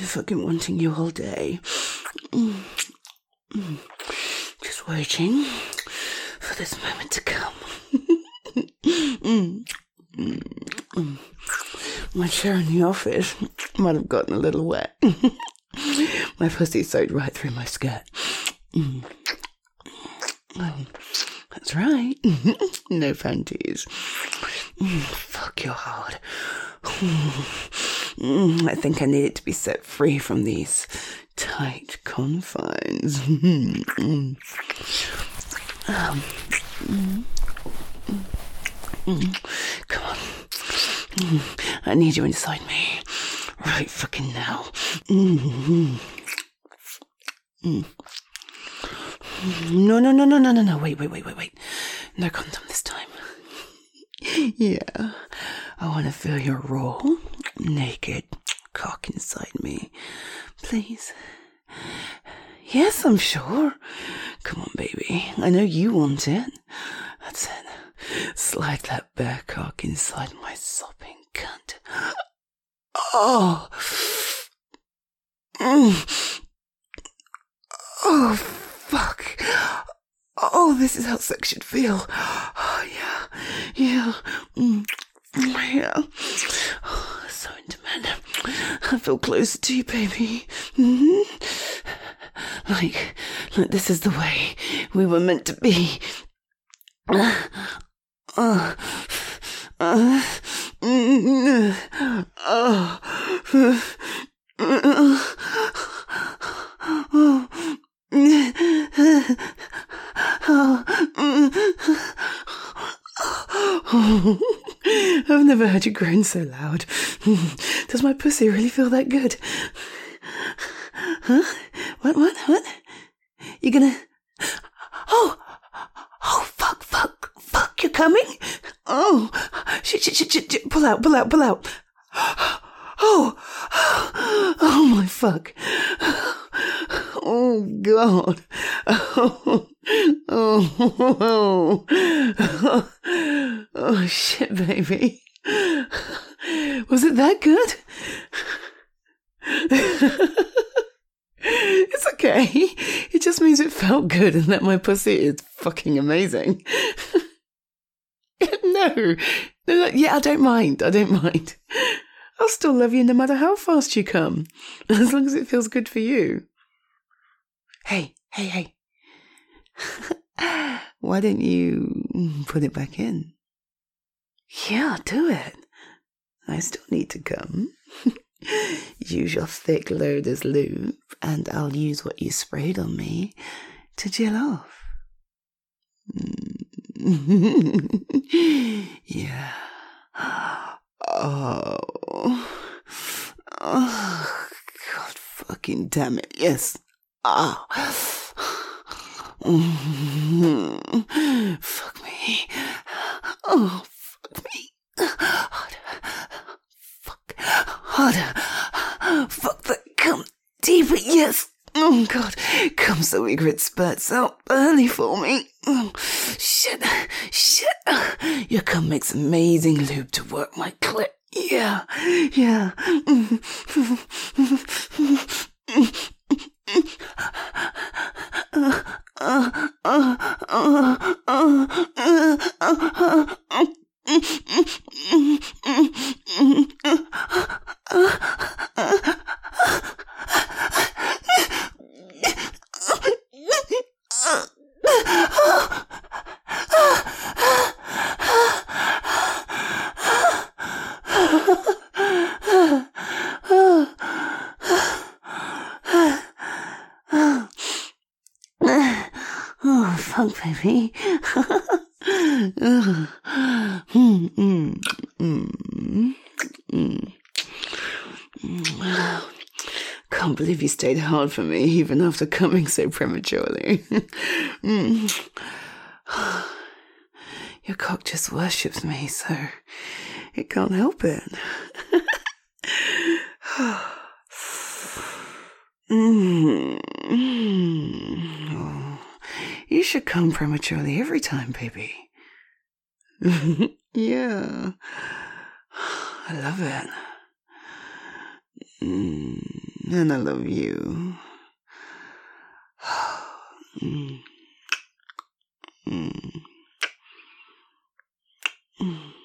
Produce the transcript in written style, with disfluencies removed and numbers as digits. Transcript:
fucking wanting you all day. Just waiting for this moment to come. My chair in the office might have gotten a little wet. My pussy soaked right through my skirt. That's right. No panties. Fuck, you're hard. I think I need it to be set free from these tight confines. Come on. I need you inside me. Right fucking now. No. Wait. No condom this time. Yeah. I want to feel your raw, naked cock inside me. Please. Yes, I'm sure. Come on, baby. I know you want it. That's it. Slide that bare cock inside my sopping cunt. Oh. Oh, fuck. Oh, this is how sex should feel. Oh, yeah. Yeah. Oh, so intimate. I feel closer to you, baby. Like this is the way we were meant to be. I've never heard you groan so loud. Does my pussy really feel that good? Huh? What? You gonna... Oh, fuck, you're coming? Oh, shit, pull out. Oh, my fuck. Oh, God. Oh, shit, baby. Was it that good? It's okay. It just means it felt good and that my pussy is fucking amazing. No. Yeah, I don't mind. I'll still love you no matter how fast you come, as long as it feels good for you. Hey. Why don't you put it back in? Yeah, do it. I still need to come. Use your thick load as lube, and I'll use what you sprayed on me to gel off. Yeah. Oh, God fucking damn it. Yes. Fuck me. Oh, fuck me. Harder. Fuck that. Come deeper. Yes. Oh, God. Come so eager it spurts out early for me. Oh, shit. Your cum makes amazing lube to work my clit. Yeah. Oh, fuck, baby. Can't believe you stayed hard for me even after coming so prematurely. Your cock just worships me, so it can't help it. Oh, you should come prematurely every time, baby. Yeah. I love it. And I love you. Mm. Mm. Mm.